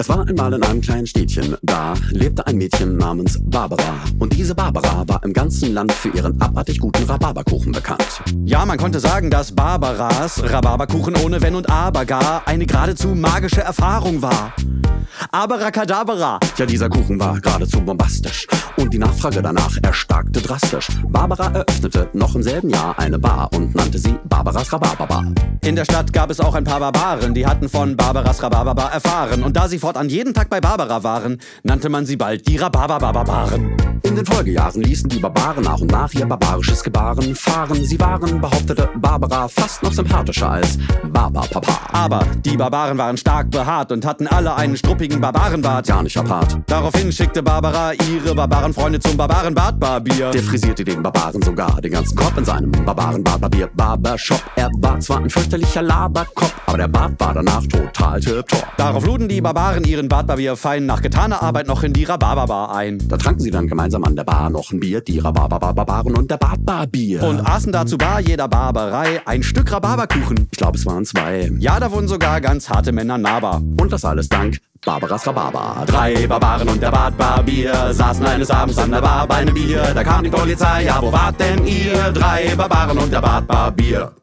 Es war einmal in einem kleinen Städtchen, da lebte ein Mädchen namens Barbara. Und diese Barbara war im ganzen Land für ihren abartig guten Rhabarberkuchen bekannt. Ja, man konnte sagen, dass Barbaras Rhabarberkuchen ohne Wenn und Aber gar eine geradezu magische Erfahrung war. Abracadabra! Ja, dieser Kuchen war geradezu bombastisch und die Nachfrage danach erstarkte drastisch. Barbara eröffnete noch im selben Jahr eine Bar und nannte sie Barbaras Rhabarberbar. In der Stadt gab es auch ein paar Barbaren, die hatten von Barbaras Rhabarberbar erfahren. Und da sie fortan jeden Tag bei Barbara waren, nannte man sie bald die Rhabarberbarbaren. In den Folgejahren ließen die Barbaren nach und nach ihr barbarisches Gebaren fahren. Sie waren, behauptete Barbara, fast noch sympathischer als Barbarpapa. Aber die Barbaren waren stark behaart und hatten alle einen struppigen Barbarenbart. Ja, nicht apart. Daraufhin schickte Barbara ihre Barbarenfreunde zum Barbarenbartbarbier. Der frisierte den Barbaren sogar den ganzen Kopf in seinem Barbarenbartbarbier Barbershop. Er war zwar ein fürchterlicher Laberkopf, aber der Bart war danach total tipptopp. Darauf luden die Barbaren ihren Bartbarbier fein nach getaner Arbeit noch in die Rhabarberbar ein. Da tranken sie dann gemeinsam an der Bar noch ein Bier, die Rhabarberbarbaren und der Bartbarbier. Und aßen dazu bar jeder Barbarei ein Stück Rhabarberkuchen. Ich glaube, es waren 2. Ja, da wurden sogar ganz harte Männer nahbar. Und das alles dank Barbaras Rhabarber. 3 Barbaren und der Bartbarbier saßen eines Abends an der Bar bei einem Bier. Da kam die Polizei, ja, wo wart denn ihr? 3 Barbaren und der Bartbarbier.